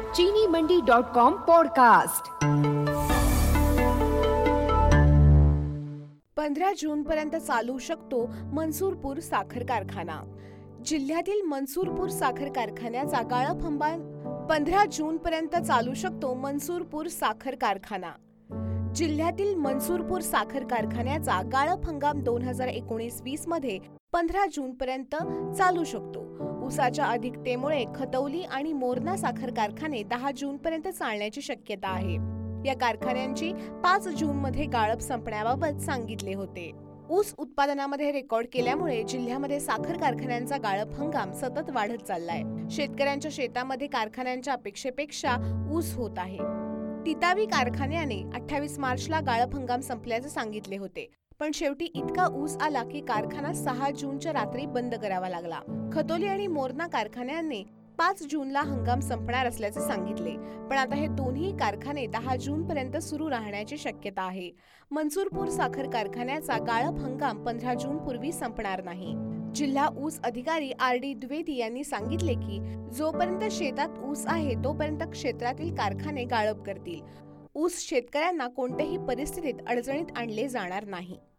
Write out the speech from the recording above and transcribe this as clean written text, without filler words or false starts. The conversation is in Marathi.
चीनीमंडी.com पॉडकास्ट। 15 जूनपर्यंत चालू शकतो मनसूरपूर साखर कारखाना। जिल्ह्यातील मनसूरपूर साखर कारखान्याचा गाळप हंगाम 15 जूनपर्यंत चालू शकतो मनसूरपूर साखर कारखाना। जिल्ह्यातील मनसूरपूर साखर कारखान्याचा गाळप हंगाम 2019-20 मध्ये 15 जूनपर्यंत चालू शकतो। ऊसाच्या अधिकतेमुळे खतौली आणि मोरणा साखर कारखाने 10 जूनपर्यंत चालण्याची शक्यता आहे। या कारखान्यांची 5 जूनमध्ये गाळप संपण्याबाबत सांगितले होते। ऊस उत्पादनामध्ये रेकॉर्ड केल्यामुळे जिल्ह्यामध्ये साखर कारखान्यांचा गाळप हंगाम सतत वाढत चाललाय। शेतकऱ्यांच्या शेतामध्ये कारखान्यांच्या अपेक्षेपेक्षा ऊस होत आहे। तितावी कारखान्याने 28 मार्चला गाळप हंगाम संपल्याचे सांगितले होते, पण शेवटी इतका ऊस आला की कारखाना 6 जूनच्या रात्री बंद करावा लागला। खतौली आणि मोरणा कारखान्यांनी 5 जूनला हंगाम संपणार असल्याचे सांगितले, पण आता हे दोन्ही कारखाने 10 जूनपर्यंत सुरू राहण्याची शक्यता आहे। मनसूरपूर साखर कारखान्याचा गाळप हंगाम 15 जून पूर्वी संपणार नाही। जिल्हा ऊस अधिकारी RD द्विवेदी यांनी सांगितले की जोपर्यंत शेतात ऊस आहे तोपर्यंत क्षेत्रातील कारखाने गाळप करतील। ऊस शेतकऱ्यांना कोणत्याही परिस्थितीत अडचणीत आणले जाणार नाही।